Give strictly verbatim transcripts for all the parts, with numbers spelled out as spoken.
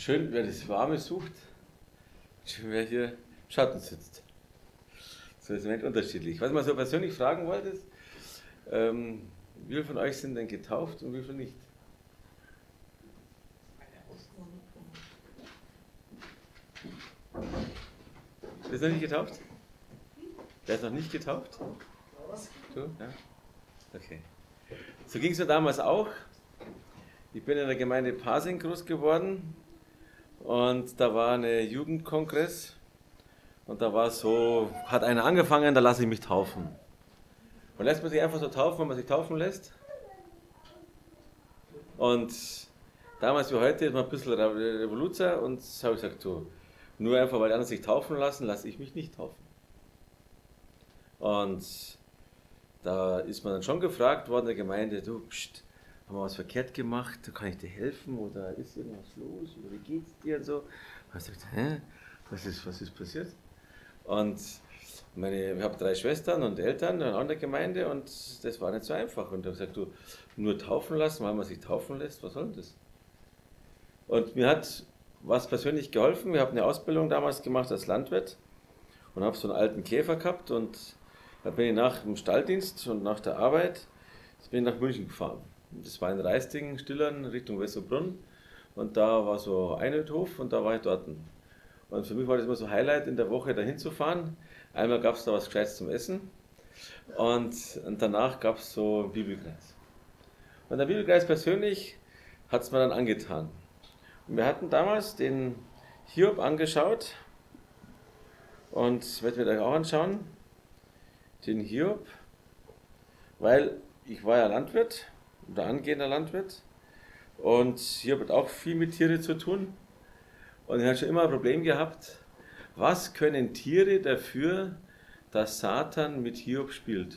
Schön, wer das Warme sucht, schön, wer hier im Schatten sitzt. So ist ein wenig unterschiedlich. Was man so persönlich fragen wollte, ist, ähm, wie viele von euch sind denn getauft und wie viele nicht? Wer ist noch nicht getauft? Wer ist noch nicht getauft? Du? Ja? Okay. So ging es mir damals auch. Ich bin in der Gemeinde Pasing groß geworden und da war ein Jugendkongress und da war so, hat einer angefangen, da lasse ich mich taufen. Und lässt man sich einfach so taufen, wenn man sich taufen lässt? Und damals wie heute ist man ein bisschen Revoluzer und so habe ich gesagt, so, nur einfach, weil die anderen sich taufen lassen, lasse ich mich nicht taufen. Und da ist man dann schon gefragt worden in der Gemeinde, du, pst, haben wir was verkehrt gemacht, kann ich dir helfen oder ist irgendwas los oder wie geht's dir und so. Und ich sagte, hä, was ist, was ist passiert? Und meine, ich habe drei Schwestern und Eltern in einer anderen Gemeinde und das war nicht so einfach. Und ich habe gesagt, du, nur taufen lassen, weil man sich taufen lässt, was soll denn das? Und mir hat was persönlich geholfen, ich habe eine Ausbildung damals gemacht als Landwirt und habe so einen alten Käfer gehabt und da bin ich nach dem Stalldienst und nach der Arbeit bin ich nach München gefahren. Das war in Reistingen, Stillern, Richtung Wessobrunn. Und da war so ein Einödhof und da war ich dort. Und für mich war das immer so ein Highlight, in der Woche dahin zu fahren. Einmal gab es da was Gescheites zum Essen und, und danach gab es so einen Bibelkreis. Und der Bibelkreis persönlich hat es mir dann angetan. Und wir hatten damals den Hiob angeschaut und werden wir euch auch anschauen, den Hiob, weil ich war ja Landwirt oder angehender Landwirt und Hiob hat auch viel mit Tieren zu tun und er hat schon immer ein Problem gehabt, was können Tiere dafür, dass Satan mit Hiob spielt?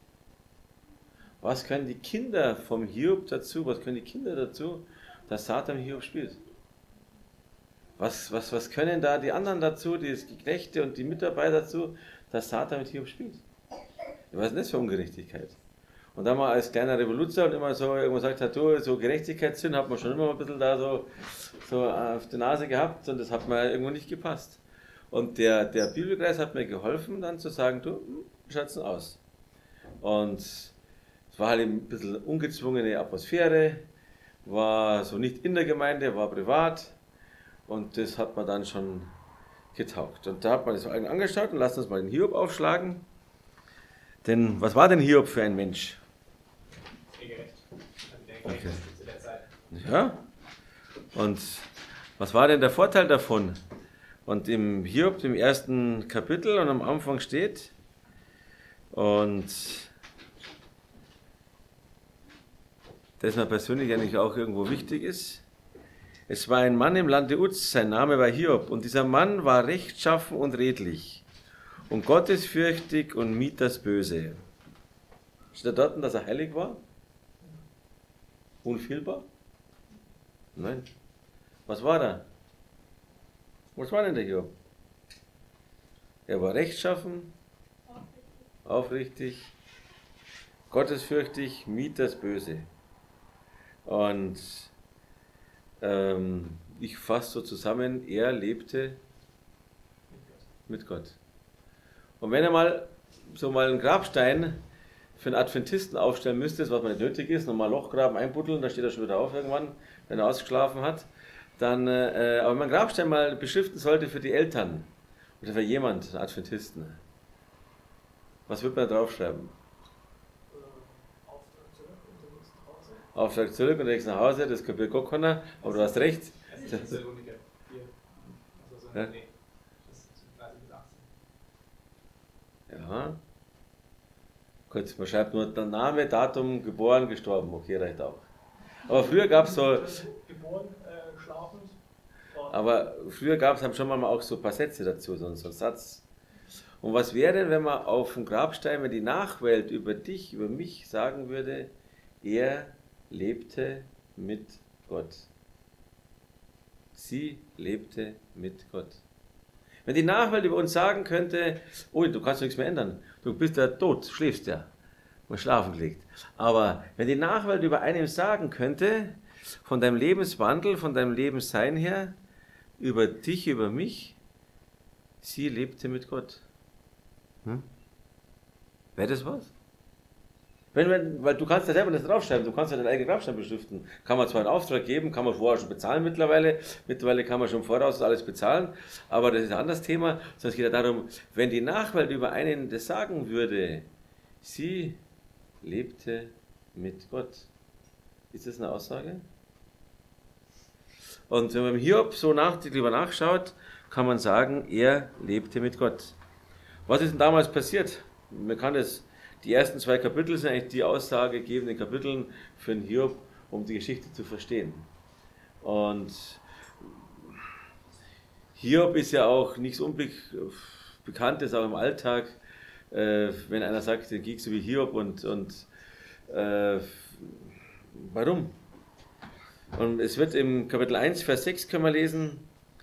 Was können die Kinder vom Hiob dazu, was können die Kinder dazu, dass Satan mit Hiob spielt? Was, was, was können da die anderen dazu, die Knechte und die Mitarbeiter dazu, dass Satan mit Hiob spielt? Was ist denn das für Ungerechtigkeit? Und da man als kleiner Revoluzer und immer so irgendwo gesagt hat, du, so Gerechtigkeitssinn, hat man schon immer ein bisschen da so, so auf die Nase gehabt und das hat mir irgendwo nicht gepasst. Und der, der Bibelkreis hat mir geholfen, dann zu sagen, du, wie schaut's denn aus? Und es war halt ein bisschen ungezwungene Atmosphäre, war so nicht in der Gemeinde, war privat und das hat man dann schon getaugt. Und da hat man das angeschaut und lasst uns mal den Hiob aufschlagen. Denn was war denn Hiob für ein Mensch? Okay. Ja. Und was war denn der Vorteil davon? Und im Hiob, im ersten Kapitel und am Anfang steht, und das mir persönlich eigentlich auch irgendwo wichtig ist, es war ein Mann im Lande Uz, sein Name war Hiob, und dieser Mann war rechtschaffen und redlich und gottesfürchtig und mied das Böse. Steht da dort, dass er heilig war? Unfehlbar? Nein. Was war er? Was war denn der Hiob? Er war rechtschaffen, aufrichtig, gottesfürchtig, mied das Böse. Und ähm, ich fasse so zusammen, er lebte mit Gott. Und wenn er mal so mal einen Grabstein für einen Adventisten aufstellen müsste, was man nicht nötig ist, nochmal Loch graben, einbuddeln, dann steht er schon wieder auf irgendwann, wenn er ausgeschlafen hat, dann, äh, aber wenn man einen Grabstein mal beschriften sollte für die Eltern oder für jemand, einen Adventisten, was würde man da draufschreiben? Auftrag zurück und nächstes nach Hause, das kapiert gar keiner, aber du hast recht. Ja. Ja. Gut, man schreibt nur der Name, Datum, geboren, gestorben, okay, reicht auch. Aber früher gab es so. Geboren, äh, schlafend. Aber früher gab es schon mal auch so ein paar Sätze dazu, so, so einen Satz. Und was wäre denn, wenn man auf dem Grabstein, wenn die Nachwelt über dich, über mich sagen würde, er lebte mit Gott. Sie lebte mit Gott. Wenn die Nachwelt über uns sagen könnte, oh, du kannst nichts mehr ändern, du bist ja tot, schläfst ja, und schlafen gelegt. Aber wenn die Nachwelt über einem sagen könnte, von deinem Lebenswandel, von deinem Lebenssein her, über dich, über mich, sie lebte mit Gott. Hm? Wäre das was? Wenn, wenn, weil du kannst ja selber das draufschreiben, du kannst ja deinen eigenen Grabstein beschriften. Kann man zwar einen Auftrag geben, kann man vorher schon bezahlen mittlerweile, mittlerweile kann man schon voraus alles bezahlen, aber das ist ein anderes Thema, sondern es geht ja darum, wenn die Nachwelt über einen das sagen würde, sie lebte mit Gott. Ist das eine Aussage? Und wenn man Hiob so nach, lieber nachschaut, kann man sagen, er lebte mit Gott. Was ist denn damals passiert? Man kann das, die ersten zwei Kapitel sind eigentlich die aussagegebenden Kapiteln für den Hiob, um die Geschichte zu verstehen. Und Hiob ist ja auch nichts Unbekanntes, auch im Alltag, äh, wenn einer sagt, dann ging so wie Hiob und, und äh, warum? Und es wird im Kapitel eins, Vers sechs können wir lesen,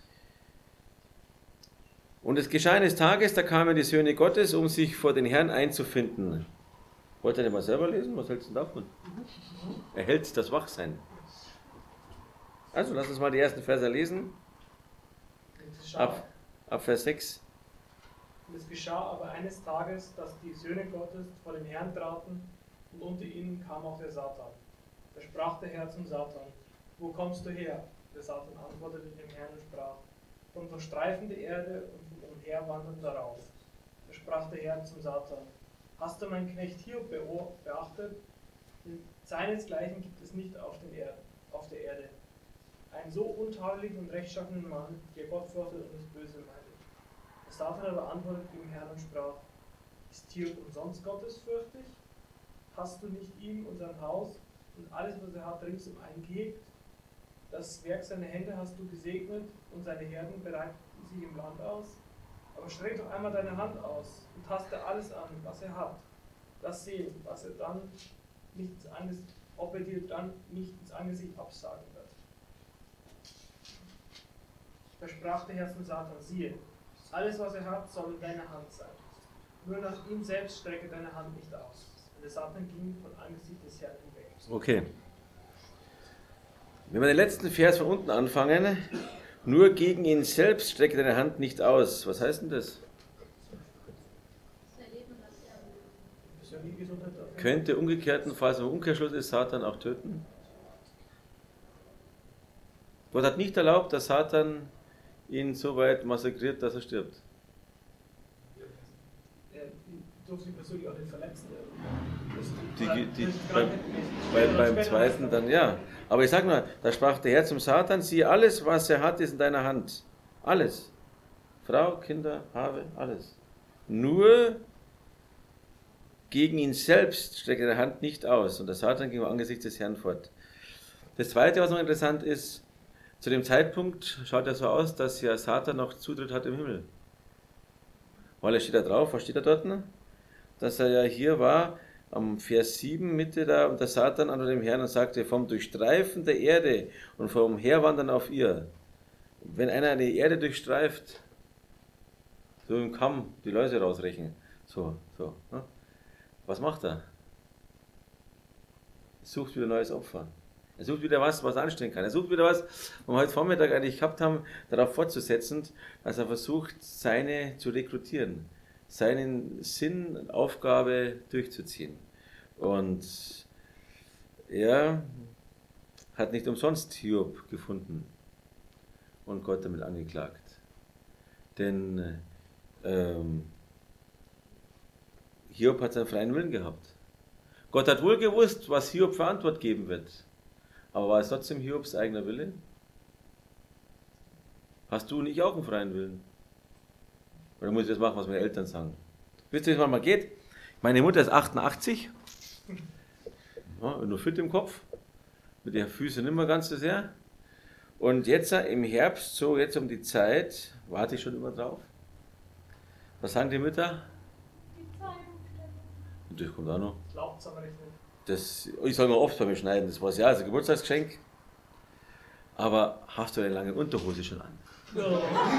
und es geschah eines Tages, da kamen die Söhne Gottes, um sich vor den Herrn einzufinden. Wollt ihr nicht mal selber lesen? Was hältst du davon? Erhält das Wachsein. Also, lass uns mal die ersten Verse lesen. Ab, ab Vers sechs. Und es geschah aber eines Tages, dass die Söhne Gottes vor den Herrn traten, und unter ihnen kam auch der Satan. Da sprach der Herr zum Satan: Wo kommst du her? Der Satan antwortete dem Herrn und sprach: Vom Durchstreifen der Erde und vom Umherwandern darauf. Da sprach der Herr zum Satan: Hast du meinen Knecht Hiob beachtet? Denn seinesgleichen gibt es nicht auf, den Erd, auf der Erde. Einen so untadeligen und rechtschaffenen Mann, der Gott fürchtet und nicht böse meint. Der Satan aber antwortete dem Herrn und sprach: Ist Hiob umsonst gottesfürchtig? Hast du nicht ihm und sein Haus und alles, was er hat, ringsum gehegt? Das Werk seiner Hände hast du gesegnet, und seine Herden breiten sich im Land aus. Aber streck doch einmal deine Hand aus und taste alles an, was er hat. Lass sehen, was er dann nicht ins Angesicht, ob er dir dann nicht ins Angesicht absagen wird. Da sprach der Herr zum Satan: Siehe, alles, was er hat, soll in deiner Hand sein. Nur nach ihm selbst strecke deine Hand nicht aus. Und der Satan ging von Angesicht des Herrn hinweg. Okay. Wenn wir den letzten Vers von unten anfangen, nur gegen ihn selbst strecke deine Hand nicht aus. Was heißt denn das? Könnte umgekehrten, falls im Umkehrschluss ist, Satan auch töten? Gott hat nicht erlaubt, dass Satan ihn so weit massakriert, dass er stirbt. Er durfte persönlich auch nicht verletzen. Die, die, beim, beim, beim zweiten dann, ja. Aber ich sage mal, da sprach der Herr zum Satan: Siehe, alles, was er hat, ist in deiner Hand. Alles. Frau, Kinder, Habe, alles. Nur gegen ihn selbst strecke deine Hand nicht aus. Und der Satan ging angesichts des Herrn fort. Das Zweite, was noch interessant ist, zu dem Zeitpunkt schaut er so aus, dass ja Satan noch Zutritt hat im Himmel. Weil er steht da drauf, was steht da dort? Dass er ja hier war, am Vers sieben Mitte da, und der Satan unter dem Herrn und sagte: Vom Durchstreifen der Erde und vom Herwandern auf ihr. Wenn einer eine Erde durchstreift, so im Kamm die Läuse rausrechen, so, so, ne? Was macht er? Er sucht wieder ein neues Opfer. Er sucht wieder was, was anstehen kann. Er sucht wieder was, was wir heute Vormittag eigentlich gehabt haben, darauf fortzusetzen, dass er versucht, seine zu rekrutieren, seinen Sinn, Aufgabe durchzuziehen. Und er hat nicht umsonst Hiob gefunden und Gott damit angeklagt. Denn ähm, Hiob hat seinen freien Willen gehabt. Gott hat wohl gewusst, was Hiob für Antwort geben wird. Aber war es trotzdem Hiobs eigener Wille? Hast du nicht auch einen freien Willen? Oder muss ich das machen, was meine Eltern sagen? Wisst ihr, wie es manchmal geht? Meine Mutter ist achtundachtzig, ja, nur fit im Kopf, mit den Füßen nicht mehr ganz so sehr. Und jetzt im Herbst, so jetzt um die Zeit, warte ich schon immer drauf. Was sagen die Mütter? Das kommt auch noch. Glaubt's aber nicht. Das, ich soll mal oft bei mir schneiden, das war ja also Geburtstagsgeschenk. Aber hast du eine lange Unterhose schon an? Oh.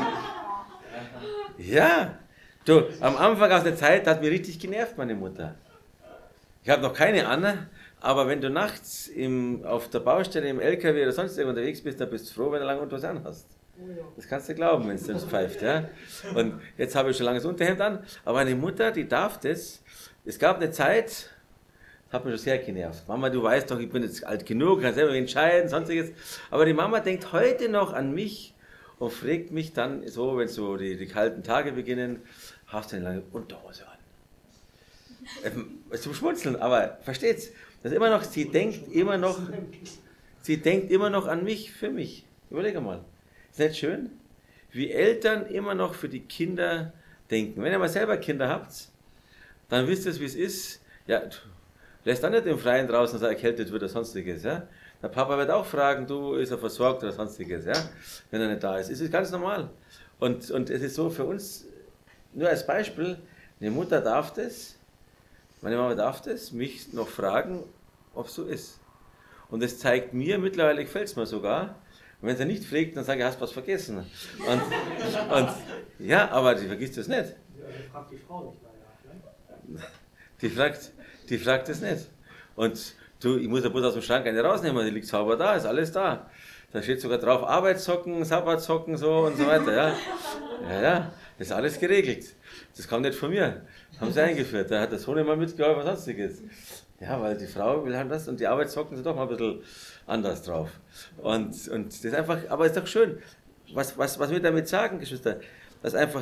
Ja, du, am Anfang aus der Zeit hat mich richtig genervt, meine Mutter. Ich habe noch keine an, Aber wenn du nachts im, auf der Baustelle im L K W oder sonst irgendwo unterwegs bist, dann bist du froh, wenn du lange Unterhose anhast. Das kannst du glauben, wenn es uns pfeift. Ja? Und jetzt habe ich schon langes Unterhemd an, aber meine Mutter, die darf das. Es gab eine Zeit, das hat mich schon sehr genervt. Mama, du weißt doch, ich bin jetzt alt genug, kann selber entscheiden, sonstiges. Aber die Mama denkt heute noch an mich und fragt mich dann so, wenn so die, die kalten Tage beginnen, hast du eine lange Unterhose an? Ähm, zum Schmunzeln, aber versteht's? Das ist immer noch, sie denkt immer noch, sie denkt immer noch an mich, für mich. Überleg mal. Ist nicht schön? Wie Eltern immer noch für die Kinder denken. Wenn ihr mal selber Kinder habt, dann wisst ihr, wie es ist. Ja, lässt dann nicht im Freien draußen, dass er erkältet wird oder sonstiges. Ja? Der Papa wird auch fragen, du, ist er versorgt oder sonstiges, ja? Wenn er nicht da ist. Es ist ganz normal. Und, und es ist so für uns, nur als Beispiel, eine Mutter darf das, meine Mama darf das, mich noch fragen, ob es so ist. Und es zeigt mir, mittlerweile gefällt es mir sogar, und wenn sie nicht fragt, dann sage ich, hast du was vergessen. Und, und ja, aber die vergisst das nicht. Ja, die fragt die Frau nicht mal nach, ne? Die fragt, die fragt das nicht. Und du, ich muss ja bloß aus dem Schrank eine rausnehmen, die liegt sauber da, ist alles da. Da steht sogar drauf, Arbeitssocken, Sabbatsocken, so und so weiter. Ja, ja, ja, das ist alles geregelt. Das kam nicht von mir. Das haben sie eingeführt. Da hat der Sohn immer mitgeholfen, was sonstiges. Ja, weil die Frau will halt das und die Arbeitssocken sind doch mal ein bisschen anders drauf. Und, und das ist einfach, aber ist doch schön. Was, was, was wir damit sagen, Geschwister, dass einfach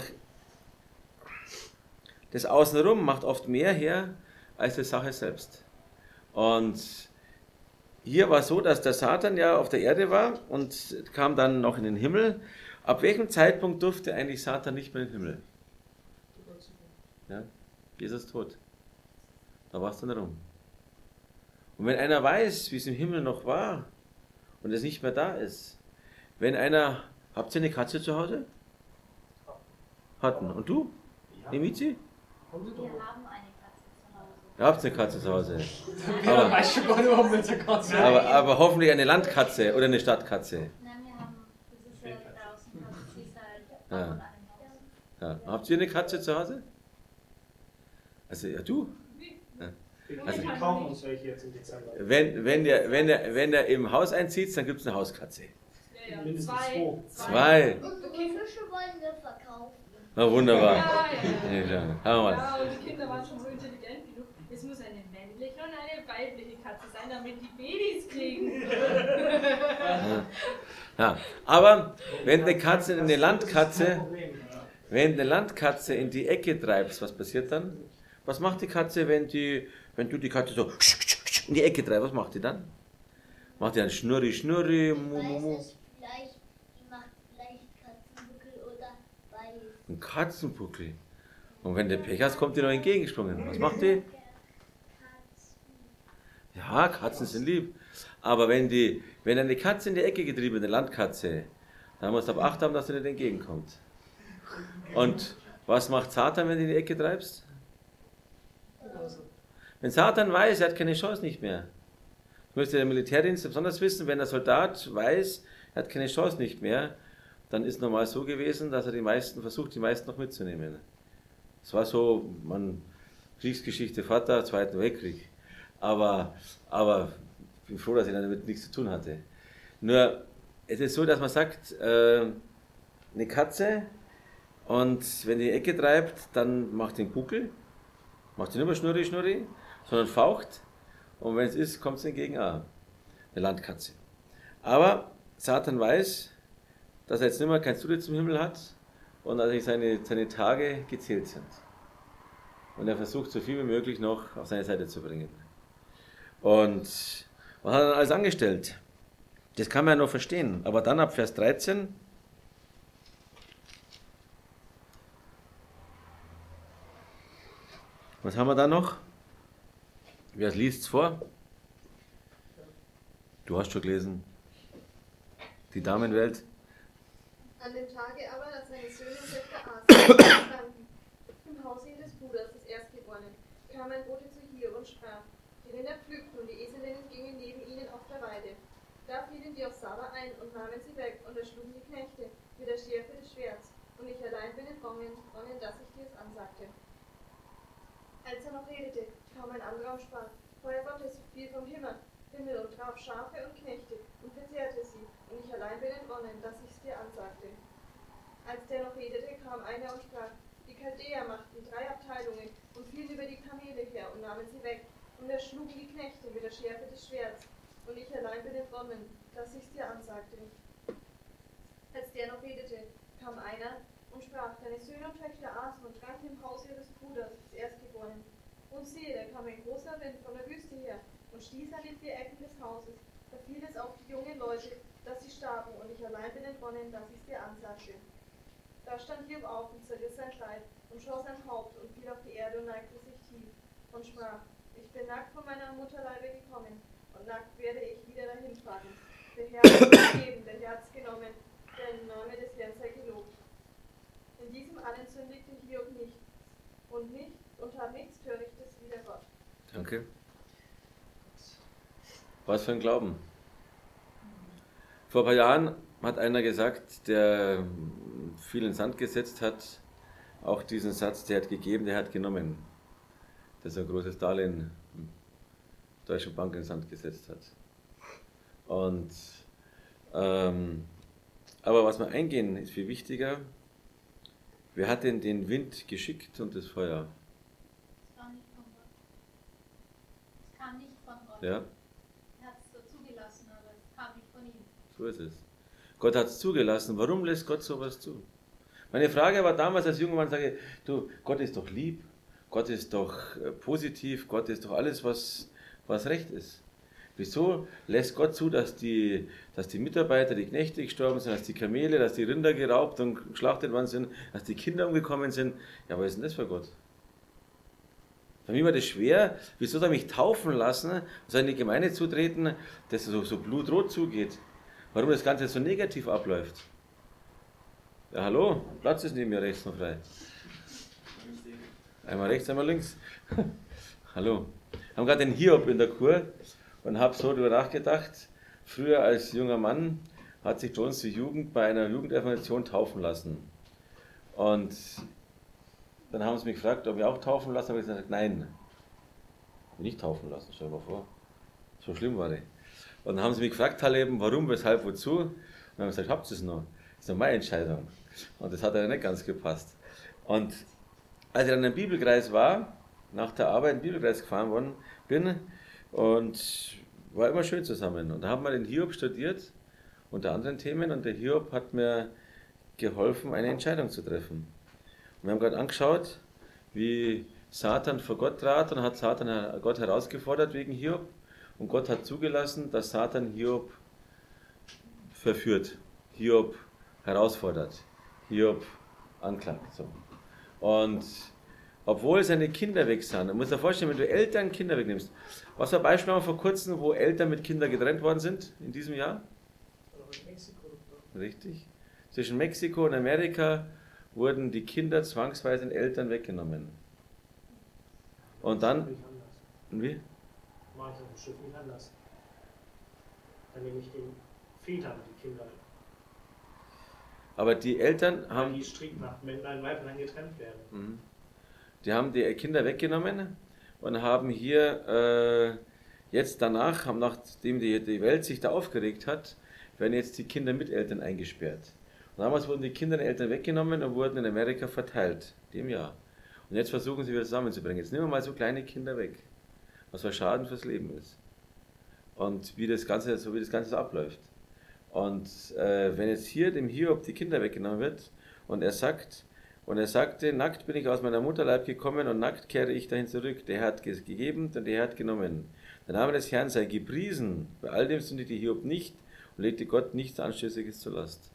das Außenrum macht oft mehr her als die Sache selbst. Und hier war es so, dass der Satan ja auf der Erde war und kam dann noch in den Himmel. Ab welchem Zeitpunkt durfte eigentlich Satan nicht mehr in den Himmel? Ja, Jesus tot. Da war es dann rum. Und wenn einer weiß, wie es im Himmel noch war und es nicht mehr da ist, wenn einer, habt ihr eine Katze zu Hause? Hatten. Und du? Ja. Mizi? Wir haben eine Katze zu Hause. Ihr habt eine Katze zu Hause. Ja, Aber, weißt du gar nicht, warum wir eine Katze haben. aber, aber hoffentlich eine Landkatze oder eine Stadtkatze. Nein, wir haben, das ist ja draußen, also sie ist halt Ja. auch in einem Haus. Ja. Habt ihr eine Katze zu Hause? Also, ja, du? Wir Also- wir kaufen uns welche jetzt im Dezember. Wenn, wenn, der, wenn, der, wenn der im Haus einzieht, dann gibt es eine Hauskatze. Ja, ja. Mindestens Zwei. Zwei. Unsere Fische wollen wir verkaufen. Na wunderbar. Ja, ja, ja. Ja, haben wir. Ja, und die Kinder waren schon so intelligent genug. Es muss eine männliche und eine weibliche Katze sein, damit die Babys kriegen. Ja. Aber wenn eine Katze, eine Landkatze, wenn eine Landkatze in die Ecke treibst, was passiert dann? Was macht die Katze, wenn, die, wenn du die Katze so in die Ecke treibst? Was macht die dann? Macht die dann Schnurri, Schnurri, mu, mu, mu? Weiß es vielleicht, die macht vielleicht Katzenbuckel oder weiß. Ein Katzenbuckel. Und wenn der Pech hast, kommt die noch entgegengesprungen. Was macht die? Ja, Katzen sind lieb. Aber wenn, die, wenn eine Katze in die Ecke getrieben wird, eine Landkatze, dann musst du auf Acht haben, dass sie nicht entgegenkommt. Und was macht Satan, wenn du in die Ecke treibst? Wenn Satan weiß, er hat keine Chance nicht mehr. Ich müsste der Militärdienst besonders wissen, wenn der Soldat weiß, er hat keine Chance nicht mehr, dann ist normal so gewesen, dass er die meisten versucht, die meisten noch mitzunehmen. Es war so, man, Kriegsgeschichte, Vater, Zweiten Weltkrieg. Aber, aber ich bin froh, dass ich damit nichts zu tun hatte. Nur, es ist so, dass man sagt, äh, eine Katze, und wenn die in die Ecke treibt, dann macht den Buckel, macht sie nicht mehr Schnurri, Schnurri, sondern faucht. Und wenn es ist, kommt es entgegen auch. Eine Landkatze. Aber Satan weiß, dass er jetzt nicht mehr kein Zutritt zum Himmel hat und dass seine, seine Tage gezählt sind. Und er versucht, so viel wie möglich noch auf seine Seite zu bringen. Und was hat er dann alles angestellt? Das kann man ja noch verstehen. Aber dann ab Vers dreizehn. Was haben wir da noch? Wer liest es vor? Du hast schon gelesen. Die Damenwelt. An dem Tage aber, dass seine Söhne und Töchter aßen, standen im Hause ihres Bruders, des Erstgeborenen, kam ein Bote zu Hiob und sprach: Die Rinder pflügten und die Eselinnen gingen neben ihnen auf der Weide. Da fielen die auf Saba ein und nahmen sie weg und erschlugen die Knechte mit der Schärfe des Schwerts. Und ich allein bin entkommen, ohne dass ich dir es ansagte. Als er noch redete, kam ein anderer und sprach: Feuer Gottes fiel vom Himmel, Himmel und traf Schafe und Knechte und verzehrte sie, und ich allein bin entronnen, dass ich's dir ansagte. Als der noch redete, kam einer und sprach, die Chaldäer machten drei Abteilungen und fielen über die Kamele her und nahmen sie weg, und erschlugen die Knechte mit der Schärfe des Schwerts, und ich allein bin entronnen, dass ich's dir ansagte. Als der noch redete, kam einer und sprach, deine Söhne und Töchter aßen und tranken im Haus ihres Bruders, des Erstgeborenen. Und siehe, da kam ein großer Wind von der Wüste her und stieß an die vier Ecken des Hauses. Da fiel es auf die jungen Leute, dass sie starben, und ich allein bin entronnen, dass ich's dir ansagte. Da stand Hiob auf und zerriss sein Kleid und schor sein Haupt und fiel auf die Erde und neigte sich tief und sprach, ich bin nackt von meiner Mutterleibe gekommen, und nackt werde ich wieder dahin fahren. Der Herr hat es gegeben, der Herr hat's genommen, der Name des Herrn sei gelobt. In diesem allen sündigte Hiob nichts und nicht und tat nichts Törichtes wider Gott. Danke. Was für ein Glauben. Vor ein paar Jahren hat einer gesagt, der viel in den Sand gesetzt hat, auch diesen Satz, der hat gegeben, der hat genommen. Dass er ein großes Darlehen der Deutschen Bank in den Sand gesetzt hat. Und, ähm, aber was wir eingehen, ist viel wichtiger. Wer hat denn den Wind geschickt und das Feuer? Das war nicht von Gott. Es kam nicht von Gott. Ja, Er hat es so zugelassen, aber es kam nicht von ihm. so ist es. Gott hat es zugelassen. Warum lässt Gott sowas zu? Meine Frage war damals als junger Mann, sage ich, du, Gott ist doch lieb, Gott ist doch äh, positiv, Gott ist doch alles, was, was recht ist. Wieso lässt Gott zu, dass die, dass die Mitarbeiter, die Knechte gestorben sind, dass die Kamele, dass die Rinder geraubt und geschlachtet worden sind, dass die Kinder umgekommen sind? Ja, was ist denn das für Gott? Für mich war das schwer. Wieso soll er mich taufen lassen, soll in die Gemeinde zutreten, dass es so, so blutrot zugeht? Warum das Ganze so negativ abläuft? Ja, hallo, Platz ist neben mir rechts noch frei. Einmal rechts, einmal links. Hallo. Wir haben gerade den Hiob in der Kur und habe so darüber nachgedacht. Früher als junger Mann hat sich Jones die Jugend bei einer Jugendreformation taufen lassen. Und dann haben sie mich gefragt, ob ich auch taufen lassen. Habe ich gesagt, nein. Ich will nicht taufen lassen, stell dir mal vor. So schlimm war ich. Und dann haben sie mich gefragt, eben, warum, weshalb, wozu. Und dann habe ich gesagt, habt ihr es noch? Das ist noch meine Entscheidung. Und das hat ja nicht ganz gepasst. Und als ich dann im Bibelkreis war, nach der Arbeit in den Bibelkreis gefahren worden bin, und war immer schön zusammen. Und da haben wir den Hiob studiert, unter anderen Themen, und der Hiob hat mir geholfen, eine Entscheidung zu treffen. Und wir haben gerade angeschaut, wie Satan vor Gott trat und hat Satan Gott herausgefordert wegen Hiob. Und Gott hat zugelassen, dass Satan Hiob verführt, Hiob herausfordert, Hiob anklagt. So. Und obwohl seine Kinder weg sind, du musst dir vorstellen, wenn du Eltern Kinder wegnimmst. Was war Beispiel vor kurzem, wo Eltern mit Kindern getrennt worden sind in diesem Jahr? Mexiko. Richtig. Zwischen Mexiko und Amerika wurden die Kinder zwangsweise den Eltern weggenommen. Und dann, wie? Mache ich auf dem Schiff nicht anders. Dann nehme ich den Vätern die Kinder. Aber die Eltern Weil haben, die strikt nach Männlein, Weiblein getrennt werden. Mhm. die haben die Kinder weggenommen und haben hier äh, jetzt danach, haben nachdem die, die Welt sich da aufgeregt hat, werden jetzt die Kinder mit Eltern eingesperrt. Und damals wurden die Kinder den Eltern weggenommen und wurden in Amerika verteilt, dem Jahr. Und jetzt versuchen sie wieder zusammenzubringen. Jetzt nehmen wir mal so kleine Kinder weg, was für Schaden fürs Leben ist. Und wie das Ganze, so wie das Ganze so abläuft. Und äh, wenn jetzt hier dem Hiob die Kinder weggenommen wird und er sagt, und er sagte, nackt bin ich aus meiner Mutterleib gekommen und nackt kehre ich dahin zurück. Der Herr hat es gegeben und der Herr hat genommen. Der Name des Herrn sei gepriesen. Bei all dem sündigte Hiob nicht und legte Gott nichts Anstößiges zur Last.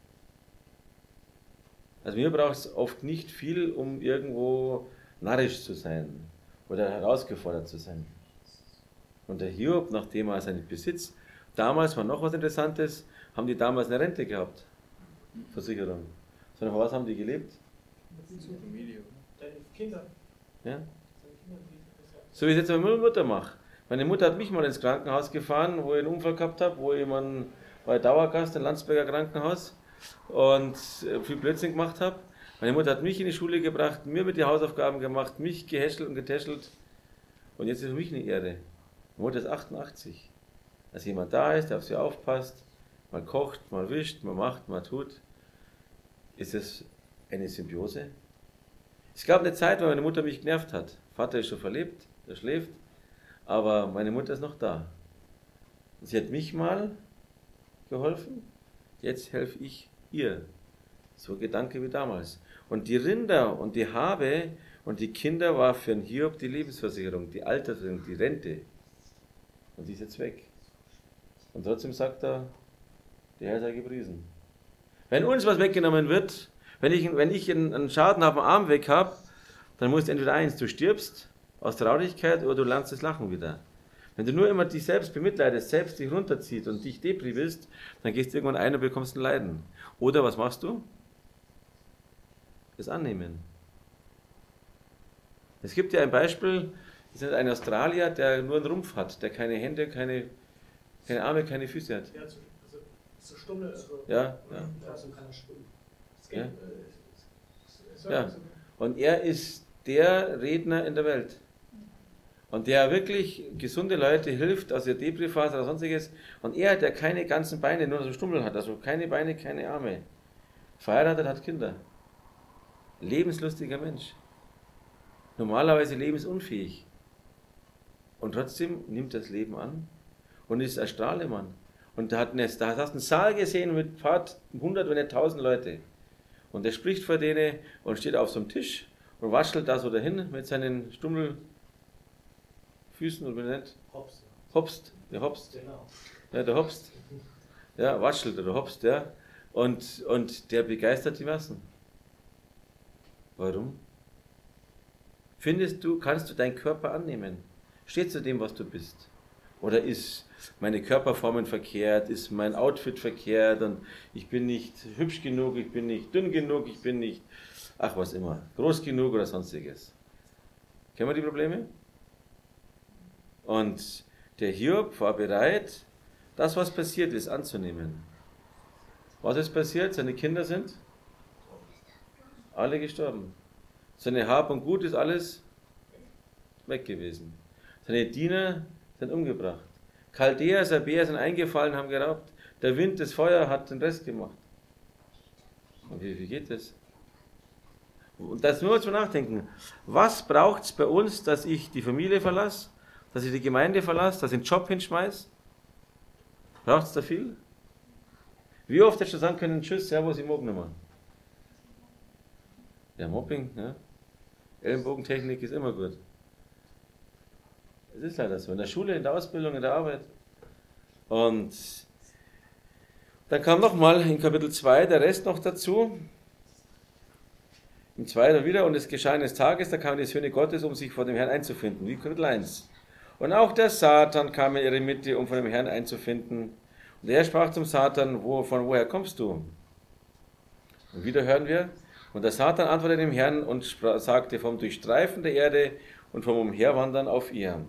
Also mir braucht es oft nicht viel, um irgendwo narrisch zu sein oder herausgefordert zu sein. Und der Hiob, nachdem er seinen Besitz, damals war noch was Interessantes, haben die damals eine Rente gehabt, Versicherung. Sondern von was haben die gelebt? Deine Kinder. Ja? Deine Kinder, die So wie ich es jetzt mit meiner Mutter mache. Meine Mutter hat mich mal ins Krankenhaus gefahren, wo ich einen Unfall gehabt habe, wo jemand bei Dauergast im Landsberger Krankenhaus und viel Blödsinn gemacht habe. Meine Mutter hat mich in die Schule gebracht, mir mit die Hausaufgaben gemacht, mich gehäschelt und getäschelt. Und jetzt ist es für mich eine Ehre. Meine Mutter ist achtundachtzig. Dass jemand da ist, der auf sie aufpasst, man kocht, man wischt, man macht, man tut. Ist das eine Symbiose? Es gab eine Zeit, wo meine Mutter mich genervt hat. Vater ist schon verlebt, der schläft, aber meine Mutter ist noch da. Und sie hat mich mal geholfen, jetzt helfe ich ihr. So ein Gedanke wie damals. Und die Rinder und die Habe und die Kinder war für den Hiob die Lebensversicherung, die Altersversicherung, die Rente. Und die ist jetzt weg. Und trotzdem sagt er, der Herr sei gepriesen. Wenn uns was weggenommen wird, wenn ich, wenn ich einen Schaden auf dem Arm weg habe, dann musst du entweder eins, du stirbst aus Traurigkeit oder du lernst das Lachen wieder. Wenn du nur immer dich selbst bemitleidest, selbst dich runterzieht und dich Depri bist, dann gehst du irgendwann ein und bekommst ein Leiden. Oder was machst du? Das Annehmen. Es gibt ja ein Beispiel, das ist ein Australier, der nur einen Rumpf hat, der keine Hände, keine, keine Arme, keine Füße hat. Ja, so, also, so stumme, also, Ja, ja. trotzdem kann er schwimmen. Das Ja. geht, äh, es- es- Ja. Und er ist der Redner in der Welt. Und der wirklich gesunde Leute hilft aus der Depri-Phase oder sonstiges. Und er, der keine ganzen Beine, nur so Stummel hat, also keine Beine, keine Arme, verheiratet, hat Kinder. Lebenslustiger Mensch. Normalerweise lebensunfähig. Und trotzdem nimmt das Leben an und ist ein Strahlemann. Und da, hat eine, da hast du einen Saal gesehen mit ein paar hundert, wenn nicht tausend Leute. Und der spricht vor denen und steht auf so einem Tisch und waschelt da so dahin mit seinen Stummelfüßen, oder wie nennt? Hops. Hopst, der hopst. Genau. Ja, der hopst. Ja, watschelt oder hopst, ja. Und, und der begeistert die Massen. Warum? Findest du, kannst du deinen Körper annehmen? Steht zu dem, was du bist? Oder ist meine Körperformen verkehrt, ist mein Outfit verkehrt und ich bin nicht hübsch genug, ich bin nicht dünn genug, ich bin nicht, ach was immer, groß genug oder sonstiges. Kennen wir die Probleme? Und der Hiob war bereit, das, was passiert ist, anzunehmen. Was ist passiert? Seine Kinder sind alle gestorben. Seine Hab und Gut ist alles weg gewesen. Seine Diener sind umgebracht. Chaldäer, Sabäer sind eingefallen, haben geraubt. Der Wind, das Feuer hat den Rest gemacht. Und wie, wie geht das? Und das nur mal nachdenken. Was braucht es bei uns, dass ich die Familie verlasse, dass ich die Gemeinde verlasse, dass ich den Job hinschmeiße? Braucht es da viel? Wie oft hättest du sagen können, tschüss, servus, ich mag nicht mehr. Ja, Mobbing, ja. Ellenbogentechnik ist immer gut. Es ist leider so, in der Schule, in der Ausbildung, in der Arbeit. Und dann kam nochmal in Kapitel zwei der Rest noch dazu. Im zweiten wieder, und es geschah eines Tages, da kamen die Söhne Gottes, um sich vor dem Herrn einzufinden, wie Kapitel eins. Und auch der Satan kam in ihre Mitte, um vor dem Herrn einzufinden. Und er sprach zum Satan, wo, von woher kommst du? Und wieder hören wir, und der Satan antwortete dem Herrn und sprach, sagte, vom Durchstreifen der Erde und vom Umherwandern auf ihr.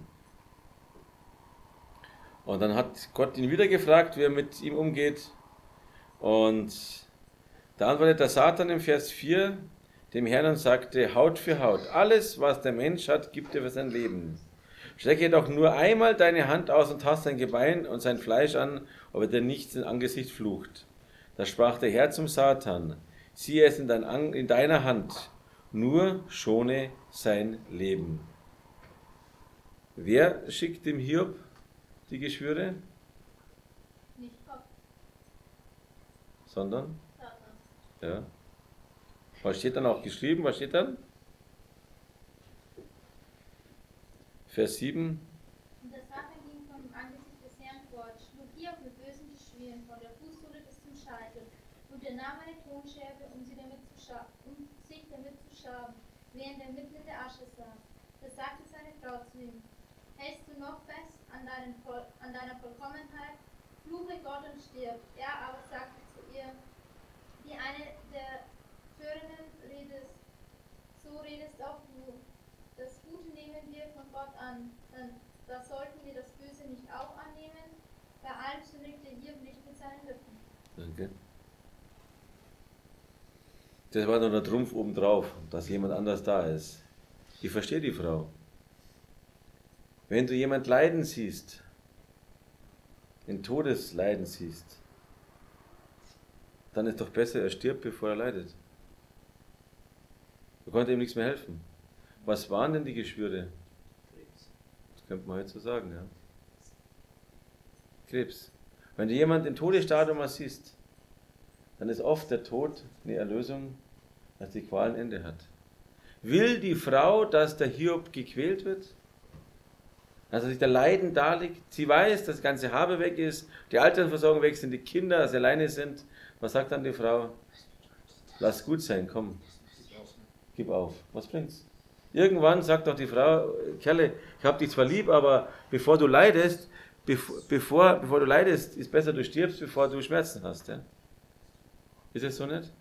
Und dann hat Gott ihn wieder gefragt, wie er mit ihm umgeht. Und da antwortet der Satan im Vers vier dem Herrn und sagte, Haut für Haut, alles, was der Mensch hat, gibt er für sein Leben. Strecke doch nur einmal deine Hand aus und tast sein Gebein und sein Fleisch an, ob er dir nichts ins Angesicht flucht. Da sprach der Herr zum Satan, siehe es in, dein, in deiner Hand, nur schone sein Leben. Wer schickt dem Hiob die Geschwüre? Nicht Gott, Sondern? Satan. Ja. Was steht dann auch geschrieben? Was steht dann? Vers sieben. Und der Satan ging vom Angesicht des Herrn fort, schlug Hiob mit bösen Geschwüren von der Fußsohle bis zum Scheitel, und er nahm eine Tonscherbe, um, sie damit zu scha- um sich damit zu schaben, während er mitten in der Asche saß. Da sagte seine Frau zu ihm, hältst du noch fest an, deinen Voll- an deiner Vollkommenheit? Fluche Gott und stirb. Er aber sagte zu ihr, wie eine der Törinnen redest, so redest auch du. Das Gute nehmen wir von Gott an, dann da sollten wir das Böse nicht auch annehmen. Bei allem sündigte Hiob nicht mit seinen Lippen. Danke. Das war noch der Trumpf obendrauf, dass jemand anders da ist. Ich verstehe die Frau. Wenn du jemand leiden siehst, in Todesleiden siehst, dann ist doch besser, er stirbt, bevor er leidet. Da konnte ihm nichts mehr helfen. Was waren denn die Geschwüre? Das könnte man heute so sagen, ja. Krebs. Wenn du jemanden im Todesstadium mal siehst, dann ist oft der Tod eine Erlösung, dass die Qual ein Ende hat. Will die Frau, dass der Hiob gequält wird? Dass er sich der Leiden da liegt? Sie weiß, dass das ganze Habe weg ist, die Altersversorgung weg sind, die Kinder, dass sie alleine sind. Was sagt dann die Frau? Lass gut sein, komm. Gib auf. Was bringt's? Irgendwann sagt doch die Frau, Kerle, ich hab dich zwar lieb, aber bevor du leidest, bevor, bevor, bevor du leidest, ist besser, du stirbst, bevor du Schmerzen hast. Ja? Ist es so nicht?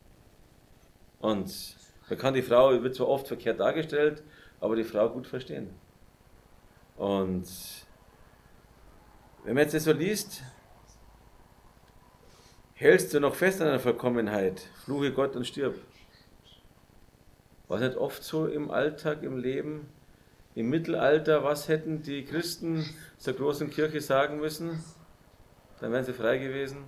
Und man kann die Frau, wird zwar oft verkehrt dargestellt, aber die Frau gut verstehen. Und wenn man jetzt das so liest, hältst du noch fest an einer Vollkommenheit, fluche Gott und stirb. War es nicht oft so im Alltag, im Leben, im Mittelalter, was hätten die Christen zur großen Kirche sagen müssen? Dann wären sie frei gewesen.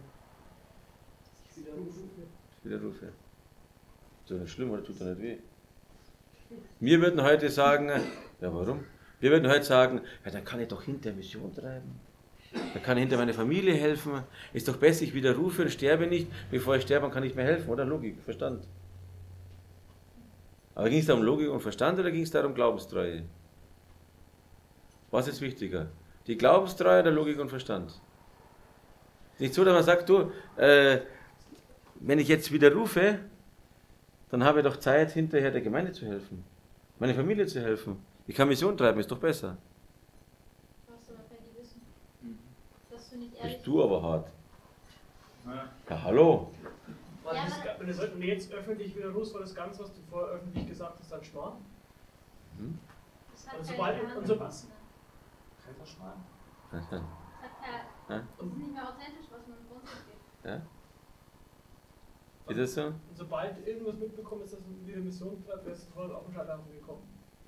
Widerrufe. Ist doch nicht schlimm, oder tut doch nicht weh? Wir würden heute sagen, ja warum? Wir würden heute sagen, ja dann kann ich doch hinter Mission treiben. Dann kann ich hinter meine Familie helfen. Ist doch besser, ich widerrufe und sterbe nicht. Bevor ich sterbe, kann ich mir helfen, oder? Logik, Verstand. Aber ging es da um Logik und Verstand oder ging es da um Glaubenstreue? Was ist wichtiger? Die Glaubenstreue oder Logik und Verstand? Nicht so, dass man sagt, du, äh, wenn ich jetzt widerrufe, dann habe ich doch Zeit, hinterher der Gemeinde zu helfen, meine Familie zu helfen. Ich kann Mission treiben, ist doch besser. Was soll man die wissen? Dass du nicht ehrlich Bist du aber hart. Ja, hallo. Weil Ja, das, aber- wenn du das- wenn du jetzt öffentlich widerrufst, war das Ganze, was du vorher öffentlich gesagt hast, dann Schmarrn? Hm? Das hat Und keine sobald- Hand. und so- Das Kein Verschmarrn. Ja, hat keine, ja, das ist nicht mehr authentisch, was man von sich gibt. ja. Ist das so? Und sobald du irgendwas mitbekommen ist, dass du wieder Mission treibst, wärst du sofort auf den Scheiterhaufen gekommen.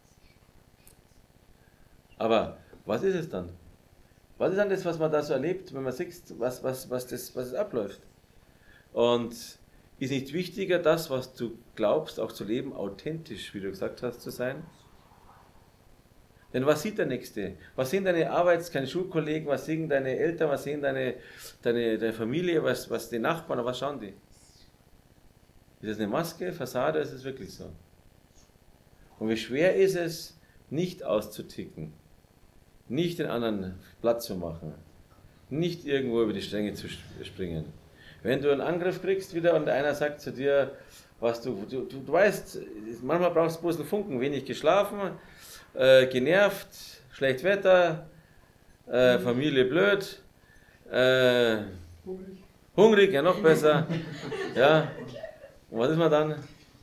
Aber was ist es dann? Was ist dann das, was man da so erlebt, wenn man sieht, was, was, was, das, was es abläuft? Und ist nicht wichtiger, das, was du glaubst, auch zu leben, authentisch, wie du gesagt hast, zu sein? Denn was sieht der Nächste? Was sehen deine Arbeits-, keine Schulkollegen, was sehen deine Eltern, was sehen deine, deine, deine Familie, was, was die Nachbarn, oder was schauen die? Ist das eine Maske, Fassade, oder ist es wirklich so? Und wie schwer ist es, nicht auszuticken, nicht den anderen platt zu machen, nicht irgendwo über die Stränge zu springen. Wenn du einen Angriff kriegst wieder und einer sagt zu dir, was du, du, du, du weißt, manchmal brauchst du bloß einen Funken, wenig geschlafen, äh, genervt, schlecht Wetter, äh, Familie blöd, äh, Hungrig. hungrig, ja noch besser, ja. Und was ist man dann?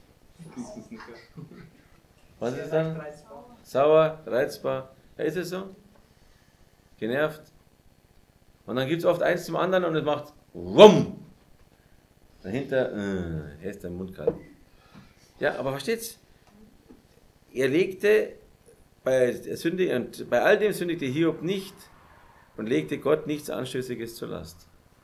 Was ist dann? Reizbar. Sauer, reizbar. Ja, ist es so? Genervt. Und dann gibt es oft eins zum anderen und es macht Wumm. Dahinter, äh, er ist der Mund kalt. Ja, aber versteht's? Er legte bei der Sünde und bei all dem sündigte Hiob nicht und legte Gott nichts Anstößiges zur Last.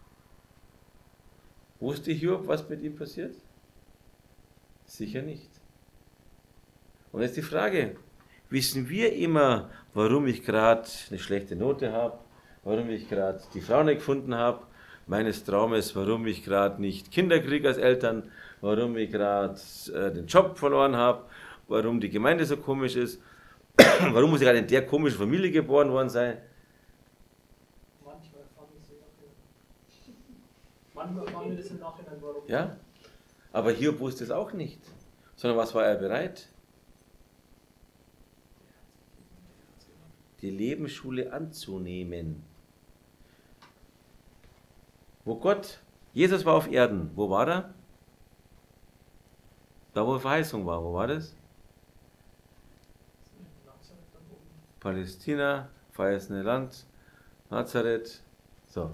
Wusste Hiob, was mit ihm passiert? Sicher nicht. Und jetzt die Frage, wissen wir immer, warum ich gerade eine schlechte Note habe, warum ich gerade die Frau nicht gefunden habe, meines Traumes, warum ich gerade nicht Kinder kriege als Eltern, warum ich gerade äh, den Job verloren habe, warum die Gemeinde so komisch ist, warum muss ich gerade in der komischen Familie geboren worden sein? Manchmal erfahren wir es ja. Manchmal erfahren wir das im Nachhinein, warum. Ja? Aber Hiob wusste es auch nicht, sondern was war er bereit? Die Lebensschule anzunehmen. Wo Gott, Jesus war auf Erden, wo war er? Da wo Verheißung war, wo war das? Palästina, verheißene Land, Nazareth, so.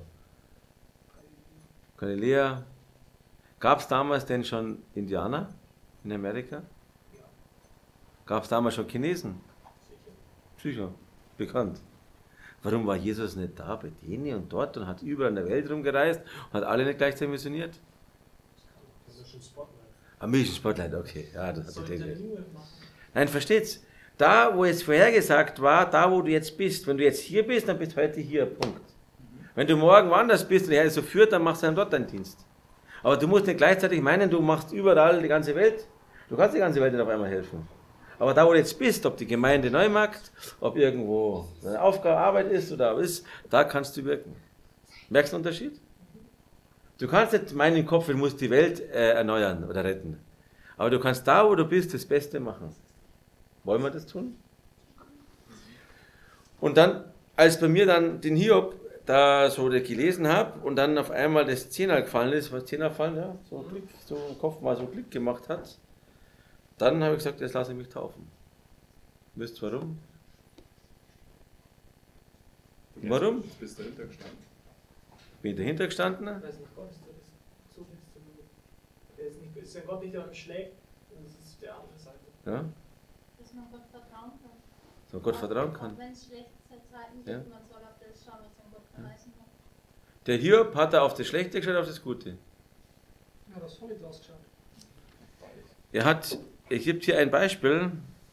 Galiläa. Gab es damals denn schon Indianer in Amerika? Gab es damals schon Chinesen? Sicher. bekannt. Warum war Jesus nicht da bei denen und dort und hat überall in der Welt rumgereist und hat alle nicht gleichzeitig missioniert? Das ist schon Spotlight. Ein Mission Spotlight, okay. Ja, das hat Soll ich der gedacht. Junge machen? Nein, versteht's? Da, wo es vorhergesagt war, da, wo du jetzt bist, wenn du jetzt hier bist, dann bist du heute hier, Punkt. Wenn du morgen woanders bist und der Herr so führt, dann machst du dann dort deinen Dienst. Aber du musst nicht gleichzeitig meinen, du machst überall die ganze Welt. Du kannst die ganze Welt nicht auf einmal helfen. Aber da, wo du jetzt bist, ob die Gemeinde Neumarkt, ob irgendwo eine Aufgabe, Arbeit ist oder was ist, da kannst du wirken. Merkst du den Unterschied? Du kannst nicht meinen im Kopf, du musst die Welt äh, erneuern oder retten. Aber du kannst da, wo du bist, das Beste machen. Wollen wir das tun? Und dann, als bei mir dann den Hiob da so gelesen habe und dann auf einmal das Zehner gefallen ist, was Zehner gefallen, ja, so Klick, so im Kopf mal so Klick gemacht hat, dann habe ich gesagt, jetzt lasse ich mich taufen. Wisst ihr warum? Warum? Jetzt bist du dahinter gestanden. Bin ich dahinter gestanden? Weil es nicht Gott ist, der das so ist. Der ist, nicht, ist ja Gott nicht, der uns schlägt, sondern es ist der andere Seite. Ja, Dass man Gott vertrauen kann. so Gott vertrauen kann. Auch wenn es schlechte Zeiten gibt, Ja. man soll auf das schauen, was man Gott verheißen hat. Der Hiob hat er auf das Schlechte geschaut, auf das Gute. Ja, das voll nicht ausgeschaut. Er hat, es gibt hier ein Beispiel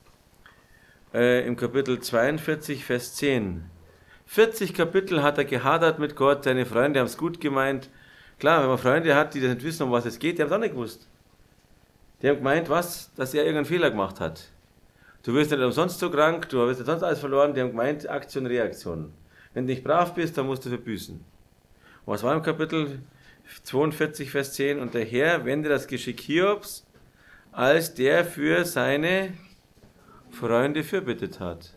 äh, im Kapitel zweiundvierzig, Vers zehn. vierzig Kapitel hat er gehadert mit Gott, seine Freunde haben es gut gemeint. Klar, wenn man Freunde hat, die das nicht wissen, um was es geht, die haben es auch nicht gewusst. Die haben gemeint, was? Dass er irgendeinen Fehler gemacht hat. Du wirst nicht umsonst so krank, du wirst nicht sonst alles verloren. Die haben gemeint, Aktion, Reaktion. Wenn du nicht brav bist, dann musst du verbüßen. Und was war im Kapitel zweiundvierzig, Vers zehn? Und der Herr wende das Geschick Hiobs, als der für seine Freunde fürbittet hat.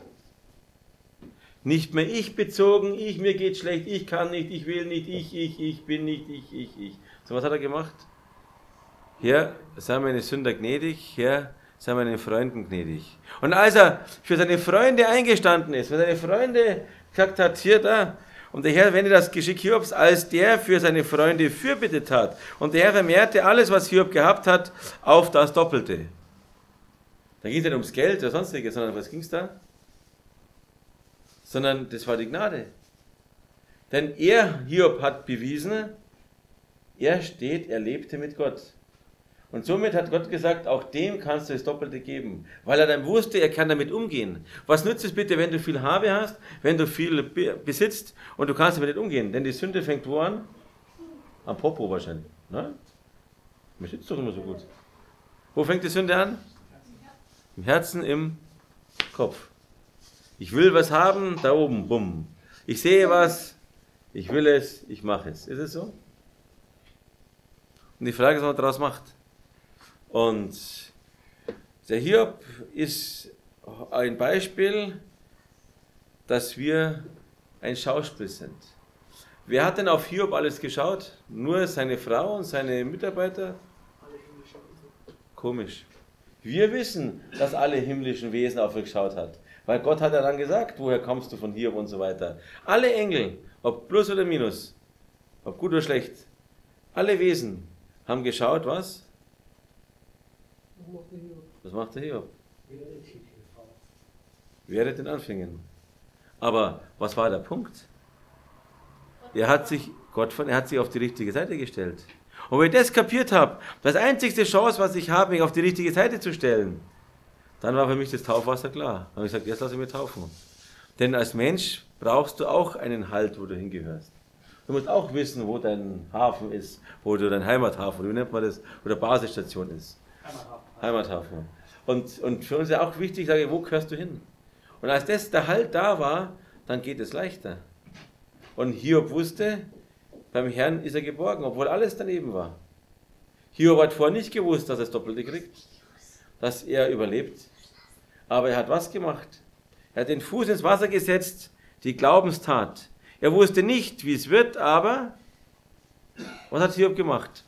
Nicht mehr ich bezogen, ich, mir geht schlecht, ich kann nicht, ich will nicht, ich, ich, ich bin nicht, ich, ich, ich. So, was hat er gemacht? Herr, sei meine Sünder gnädig, Herr, sei meinen Freunden gnädig. Und als er für seine Freunde eingestanden ist, wenn seine Freunde gesagt hat, hier, da, und der Herr wende das Geschick Hiobs, als der für seine Freunde fürbittet hat. Und der Herr vermehrte alles, was Hiob gehabt hat, auf das Doppelte. Da ging es nicht ums Geld oder sonstiges, sondern was ging es da? Sondern das war die Gnade. Denn er, Hiob, hat bewiesen, er steht, er lebte mit Gott. Und somit hat Gott gesagt, auch dem kannst du das Doppelte geben. Weil er dann wusste, er kann damit umgehen. Was nützt es bitte, wenn du viel Habe hast, wenn du viel besitzt und du kannst damit nicht umgehen? Denn die Sünde fängt wo an? Am Popo wahrscheinlich. Ne? Man sitzt doch immer so gut. Wo fängt die Sünde an? Im Herzen, im Kopf. Ich will was haben, da oben, bumm. Ich sehe was, ich will es, ich mache es. Ist es so? Und die Frage ist, was man daraus macht. Und der Hiob ist ein Beispiel, dass wir ein Schauspiel sind. Wer hat denn auf Hiob alles geschaut? Nur seine Frau und seine Mitarbeiter? Alle himmlischen Wesen. Komisch. Wir wissen, dass alle himmlischen Wesen auf ihn geschaut hat. Weil Gott hat ja dann gesagt, woher kommst du von Hiob und so weiter. Alle Engel, ob plus oder minus, ob gut oder schlecht, alle Wesen haben geschaut, was? Was macht der Hiob? Während den Anfängen. Aber was war der Punkt? Er hat sich, Gott von, er hat sich auf die richtige Seite gestellt. Und wenn ich das kapiert habe, das einzigste Chance, was ich habe, mich auf die richtige Seite zu stellen, dann war für mich das Taufwasser klar. Dann habe ich gesagt, jetzt lasse ich mich taufen. Denn als Mensch brauchst du auch einen Halt, wo du hingehörst. Du musst auch wissen, wo dein Hafen ist, wo du dein Heimathafen, wie nennt man das, wo der Basisstation ist. Heimathafen. Heimathafen. Und, und für uns ist ja auch wichtig, sage ich, wo gehörst du hin? Und als das der Halt da war, dann geht es leichter. Und Hiob wusste, beim Herrn ist er geborgen, obwohl alles daneben war. Hiob hat vorher nicht gewusst, dass er das Doppelte kriegt, dass er überlebt. Aber er hat was gemacht? Er hat den Fuß ins Wasser gesetzt, die Glaubenstat. Er wusste nicht, wie es wird, aber was hat Hiob gemacht?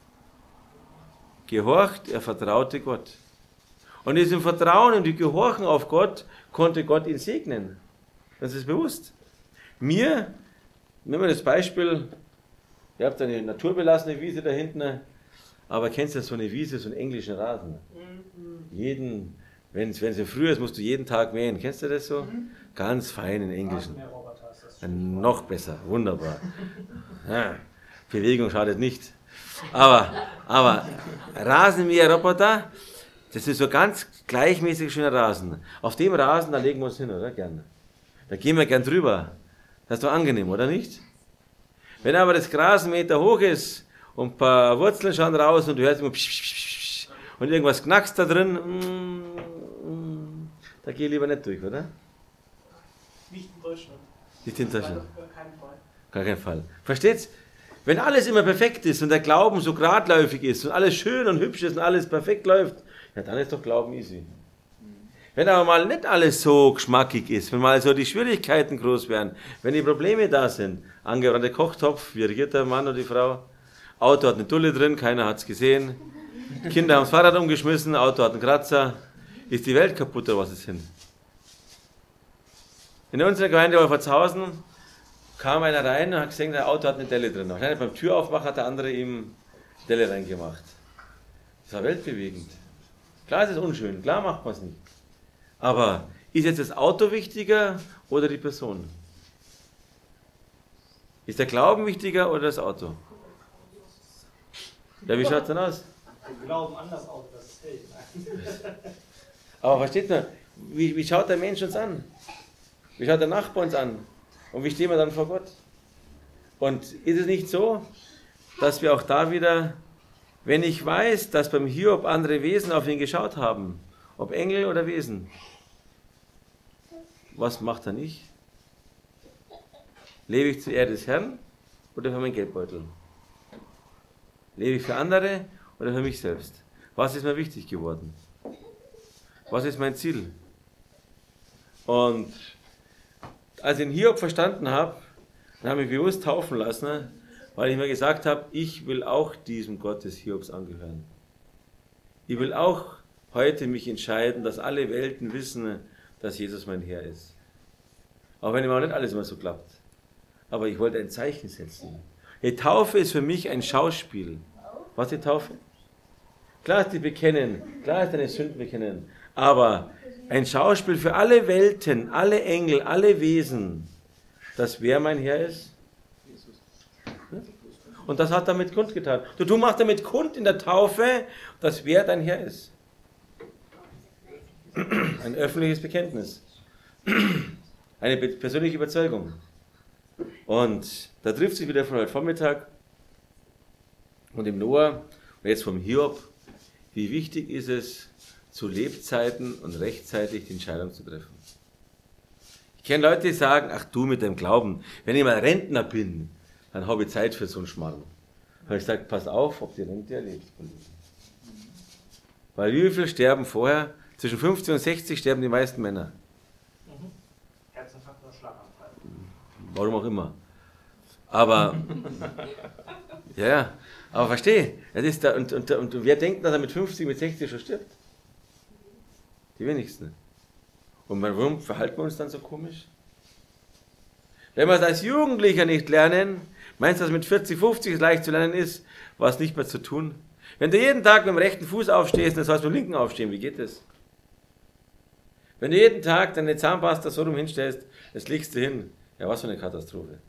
Gehorcht, er vertraute Gott. Und in diesem Vertrauen und dem Gehorchen auf Gott konnte Gott ihn segnen. Das ist bewusst. Mir, nehmen wir das Beispiel, ihr habt eine naturbelassene Wiese da hinten, aber kennst du so eine Wiese, so einen englischen Rasen? Jeden Wenn es so früh ist, musst du jeden Tag mähen. Kennst du das so? Mhm. Ganz fein in Englischen. Rasenmäherroboter ist das Ja, schon. noch besser, wunderbar. Ja, Bewegung schadet nicht. Aber, aber Rasenmäherroboter, das ist so ganz gleichmäßig schöner Rasen. Auf dem Rasen, da legen wir uns hin, oder? Gerne. Da gehen wir gern drüber. Das ist doch angenehm, oder nicht? Wenn aber das Gras einen Meter hoch ist und ein paar Wurzeln schauen raus und du hörst immer psch, psch, psch, psch, und irgendwas knackst da drin, mm, mm, da geh ich lieber nicht durch, oder? Nicht in Deutschland. Nicht in Deutschland. Auf gar keinen Fall. Gar kein Fall. Versteht's? Wenn alles immer perfekt ist und der Glauben so geradläufig ist und alles schön und hübsch ist und alles perfekt läuft, ja, dann ist doch Glauben easy. Wenn aber mal nicht alles so geschmackig ist, wenn mal so die Schwierigkeiten groß werden, wenn die Probleme da sind, angebrannter Kochtopf, wie reagiert der Mann oder die Frau? Auto hat eine Dulle drin, keiner hat's gesehen. Kinder haben das Fahrrad umgeschmissen, Auto hat einen Kratzer. Ist die Welt kaputt oder was ist hin? In unserer Gemeinde Wolfertshausen kam einer rein und hat gesehen, der Auto hat eine Delle drin. Noch beim Türaufmachen hat der andere ihm Delle reingemacht. Das war weltbewegend. Klar ist es unschön, klar macht man es nicht. Aber ist jetzt das Auto wichtiger oder die Person? Ist der Glauben wichtiger oder das Auto? Ja, wie schaut es denn aus? Wir glauben an das Auto, das ist hält. Aber versteht man, wie, wie schaut der Mensch uns an? Wie schaut der Nachbar uns an? Und wie stehen wir dann vor Gott? Und ist es nicht so, dass wir auch da wieder, wenn ich weiß, dass beim Hiob andere Wesen auf ihn geschaut haben, ob Engel oder Wesen, was macht er nicht? Lebe ich zur Ehre des Herrn oder für meinen Geldbeutel? Lebe ich für andere oder für mich selbst? Was ist mir wichtig geworden? Was ist mein Ziel? Und als ich den Hiob verstanden habe, dann habe ich mich bewusst taufen lassen, weil ich mir gesagt habe, ich will auch diesem Gott des Hiobs angehören. Ich will auch heute mich entscheiden, dass alle Welten wissen, dass Jesus mein Herr ist. Auch wenn immer nicht alles immer so klappt. Aber ich wollte ein Zeichen setzen. Die Taufe ist für mich ein Schauspiel. Was ist die Taufe? Klar ist die bekennen, klar ist deine Sünden bekennen, aber ein Schauspiel für alle Welten, alle Engel, alle Wesen, dass wer mein Herr ist? Und das hat damit kundgetan. Du, du machst damit kund in der Taufe, dass wer dein Herr ist. Ein öffentliches Bekenntnis. Eine persönliche Überzeugung. Und da trifft sich wieder von heute Vormittag und im Noah und jetzt vom Hiob, wie wichtig ist es, zu Lebzeiten und rechtzeitig die Entscheidung zu treffen. Ich kenne Leute, die sagen, ach du mit deinem Glauben, wenn ich mal Rentner bin, dann habe ich Zeit für so einen Schmarrn. Habe ich gesagt, pass auf, ob die Rente erlebst. Weil wie viele sterben vorher? Zwischen fünfzig und sechzig sterben die meisten Männer. Mhm. Herzinfarkt oder Schlaganfall. Warum auch immer. Aber, ja, ja, aber verstehe, das ist da, und, und, und wer denkt, dass er mit fünfzig, mit sechzig schon stirbt? Die wenigsten. Und warum verhalten wir uns dann so komisch? Wenn wir es als Jugendlicher nicht lernen, meinst du, dass mit vierzig, fünfzig es leicht zu lernen ist, was nicht mehr zu tun? Wenn du jeden Tag mit dem rechten Fuß aufstehst, dann sollst du mit dem linken aufstehen, wie geht das? Wenn du jeden Tag deine Zahnpasta so rum hinstellst, das legst du hin. Ja, was für eine Katastrophe.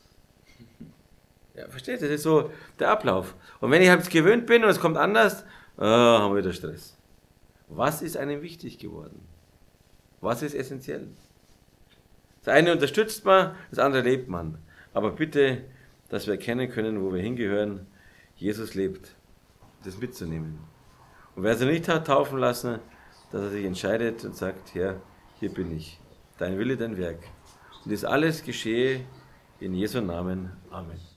Ja, versteht, das ist so der Ablauf. Und wenn ich halt gewöhnt bin und es kommt anders, oh, haben wir wieder Stress. Was ist einem wichtig geworden? Was ist essentiell? Das eine unterstützt man, das andere lebt man. Aber bitte, dass wir erkennen können, wo wir hingehören. Jesus lebt. Das mitzunehmen. Und wer sich nicht hat taufen lassen, dass er sich entscheidet und sagt, Herr, hier bin ich. Dein Wille, dein Werk. Und das alles geschehe in Jesu Namen. Amen.